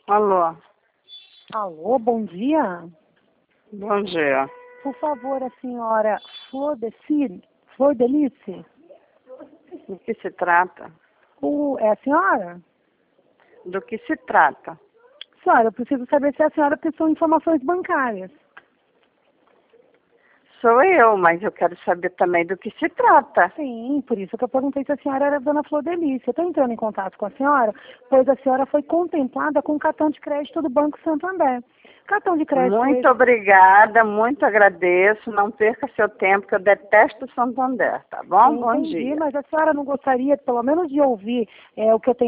Alô, Alô, bom dia. bom dia. Por favor, a senhora Flor Delice? Do que se trata? É a senhora? Do que se trata? Senhora, eu preciso saber se a senhora precisou de informações bancárias. Sou eu, mas eu quero saber também do que se trata. Sim, por isso que eu perguntei se a senhora era a dona Flor Delice. Eu estou entrando em contato com a senhora, pois a senhora foi contemplada com o cartão de crédito do Banco Santander. Cartão de crédito Muito esse... obrigada, muito agradeço. Não perca seu tempo, que eu detesto o Santander, tá bom? Bom Entendi, dia. mas a senhora não gostaria, pelo menos, de ouvir o que eu tenho